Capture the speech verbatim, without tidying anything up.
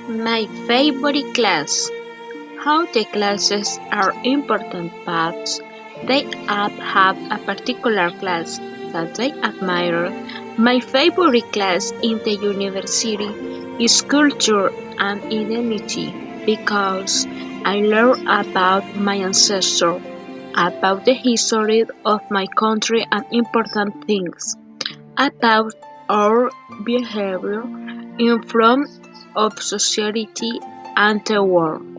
My favorite class. How the classes are important, but they all have a particular class that I admire. My favorite class in the university is culture and identity because I learn about my ancestors, about the history of my country and important things about our behavior in front of society and the world.